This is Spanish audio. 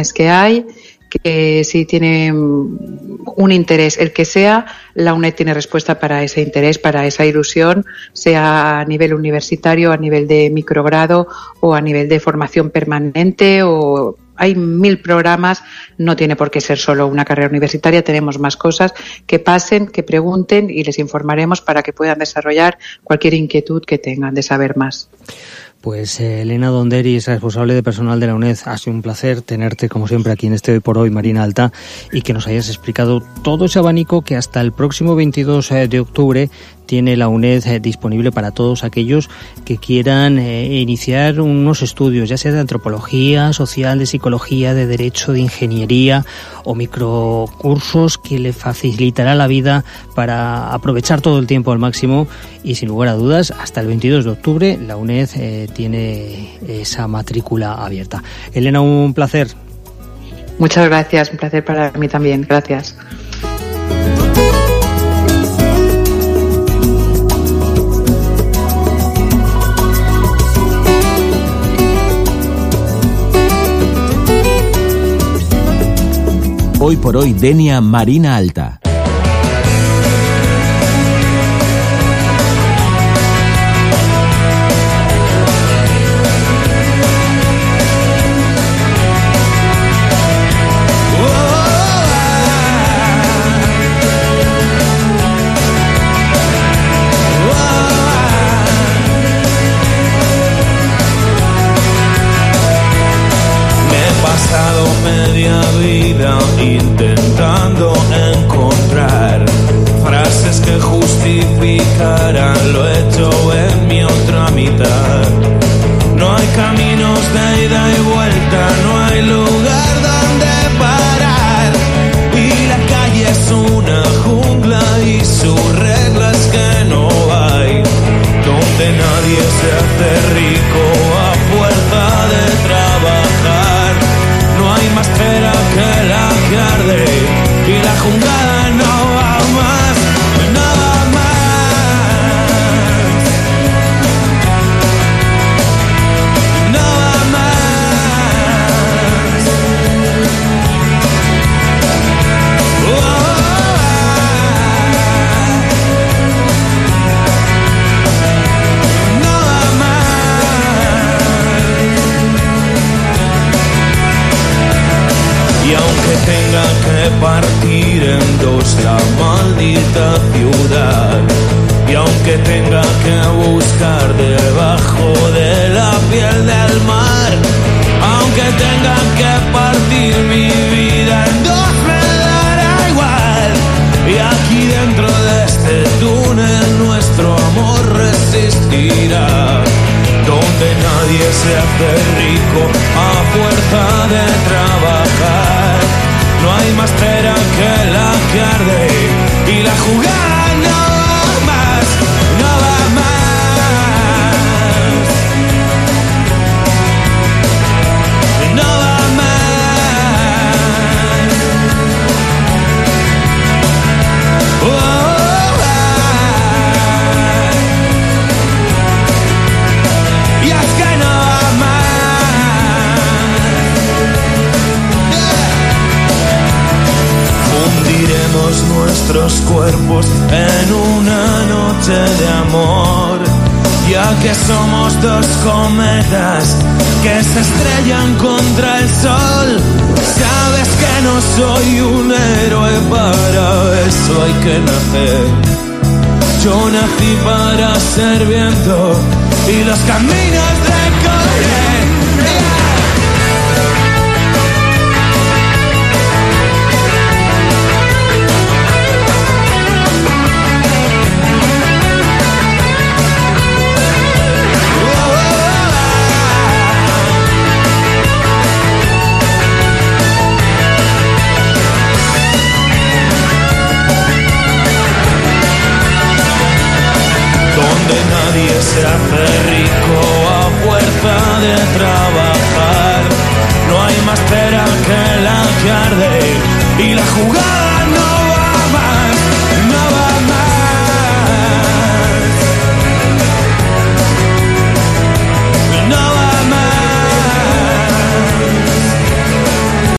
oposiciones que hay, que si tiene un interés, el que sea, la UNED tiene respuesta para ese interés, para esa ilusión, sea a nivel universitario, a nivel de microgrado o a nivel de formación permanente, o hay 1000 programas, no tiene por qué ser solo una carrera universitaria, tenemos más cosas. Que pasen, que pregunten y les informaremos para que puedan desarrollar cualquier inquietud que tengan de saber más. Pues Elena Donderis, responsable de personal de la UNED, ha sido un placer tenerte como siempre aquí en este Hoy por Hoy, Marina Alta, y que nos hayas explicado todo ese abanico que hasta el próximo 22 de octubre tiene la UNED disponible para todos aquellos que quieran iniciar unos estudios, ya sea de antropología social, de psicología, de derecho, de ingeniería o microcursos que le facilitará la vida para aprovechar todo el tiempo al máximo. Y sin lugar a dudas, hasta el 22 de octubre la UNED tiene esa matrícula abierta. Elena, un placer. Muchas gracias, un placer para mí también. Gracias. Hoy por Hoy, Denia Marina Alta. Media vida intentando encontrar frases que justificaran lo hecho en mi otra mitad. No hay caminos de ida y vuelta, no hay lugar donde parar, y la calle es una jungla y sus reglas que no hay, donde nadie se hace rico a fuerza de trabajar. No hay más cera que la que arde y la jungada no va más, no va más, no va más. No va más. Y aunque tenga que partir en dos la maldita ciudad, y aunque tenga que buscar debajo de la piel del mar, aunque tenga que partir mi vida en dos me dará igual, y aquí dentro de este túnel nuestro amor resistirá, donde nadie se hace rico a fuerza de trabajar. No hay más cera que la que arde y la jugada no va más, no va más, no va más. Y es que no va más. Fundiremos nuestros cuerpos en una noche de amor, ya que somos dos cometas que se estrellan contra el sol. Sabes que no soy un héroe, para eso hay que nacer. Yo nací para ser viento y los caminos recorrer. Donde nadie se hace rico a fuerza de trabajar. No hay más cera que la que arde y la jugada